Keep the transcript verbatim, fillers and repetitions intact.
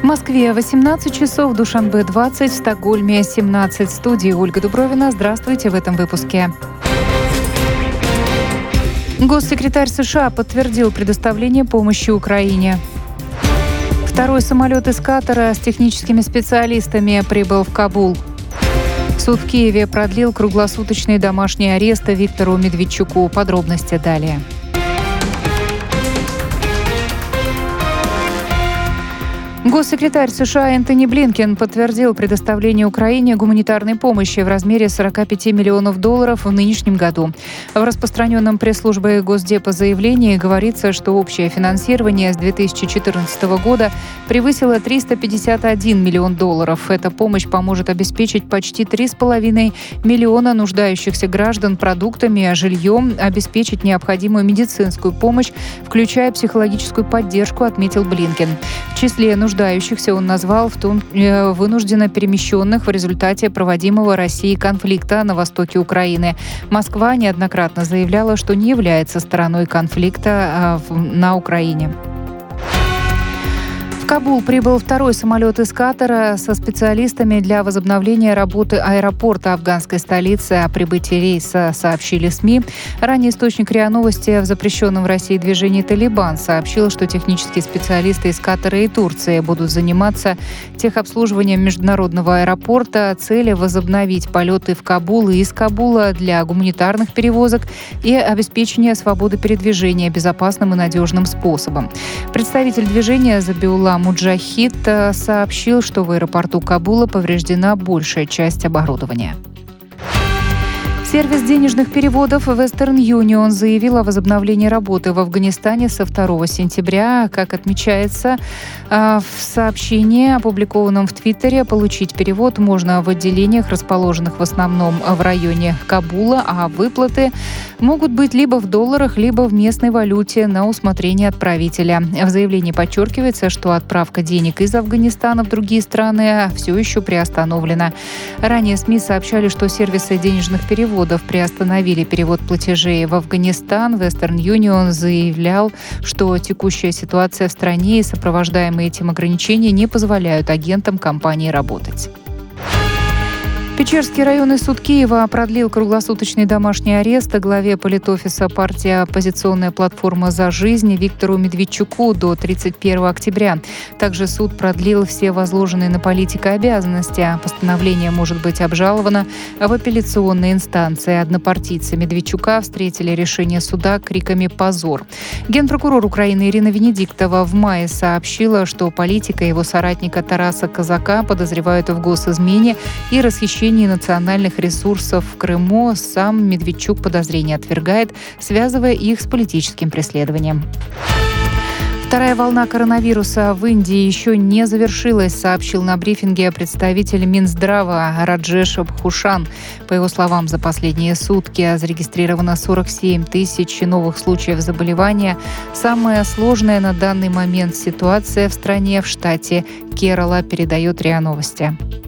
Москве восемнадцать часов, в Душанбе двадцать, в Стокгольме семнадцать. В студии Ольга Дубровина. Здравствуйте в этом выпуске. Госсекретарь США подтвердил предоставление помощи Украине. Второй самолет из Катара с техническими специалистами прибыл в Кабул. Суд в Киеве продлил круглосуточный домашний арест Виктору Медведчуку. Подробности далее. Госсекретарь США Энтони Блинкен подтвердил предоставление Украине гуманитарной помощи в размере сорок пять миллионов долларов в нынешнем году. В распространенном пресс-службой Госдепа заявлении говорится, что общее финансирование с две тысячи четырнадцатого года превысило триста пятьдесят один миллион долларов. Эта помощь поможет обеспечить почти три с половиной миллиона нуждающихся граждан продуктами, жильем, обеспечить необходимую медицинскую помощь, включая психологическую поддержку, отметил Блинкен. В числе нуждающихся он назвал в том э, вынужденно перемещенных в результате проводимого Россией конфликта на востоке Украины. Москва неоднократно заявляла, что не является стороной конфликта э, в, на Украине. В Кабул прибыл второй самолет из Катара со специалистами для возобновления работы аэропорта афганской столицы. О прибытии рейса сообщили СМИ. Ранее источник РИА Новости в запрещенном в России движении «Талибан» сообщил, что технические специалисты из Катара и Турции будут заниматься техобслуживанием международного аэропорта. Цель — возобновить полеты в Кабул и из Кабула для гуманитарных перевозок и обеспечения свободы передвижения безопасным и надежным способом. Представитель движения Забиулла Муджахид сообщил, что в аэропорту Кабула повреждена большая часть оборудования. Сервис денежных переводов Western Union заявил о возобновлении работы в Афганистане со второго сентября. Как отмечается в сообщении, опубликованном в Твиттере, получить перевод можно в отделениях, расположенных в основном в районе Кабула, а выплаты могут быть либо в долларах, либо в местной валюте на усмотрение отправителя. В заявлении подчеркивается, что отправка денег из Афганистана в другие страны все еще приостановлена. Ранее СМИ сообщали, что сервисы денежных переводов приостановили перевод платежей в Афганистан. Western Union заявлял, что текущая ситуация в стране и сопровождаемые этим ограничения не позволяют агентам компании работать. Печерский районный суд Киева продлил круглосуточный домашний арест главе политтофиса партии «Оппозиционная платформа за жизнь» Виктору Медведчуку до тридцать первого октября. Также суд продлил все возложенные на политика обязанности. Постановление может быть обжаловано в апелляционной инстанции. Однопартийцы Медведчука встретили решение суда криками «Позор!». Генпрокурор Украины Ирина Венедиктова в мае сообщила, что политика и его соратника Тараса Казака подозревают в госизмене и расхищении национальных ресурсов в Крыму. Сам Медведчук подозрения отвергает, связывая их с политическим преследованием. Вторая волна коронавируса в Индии еще не завершилась, сообщил на брифинге представитель Минздрава Раджеш Бхушан. По его словам, за последние сутки зарегистрировано сорок семь тысяч новых случаев заболевания. Самая сложная на данный момент ситуация в стране в штате Керала, передает РИА Новости.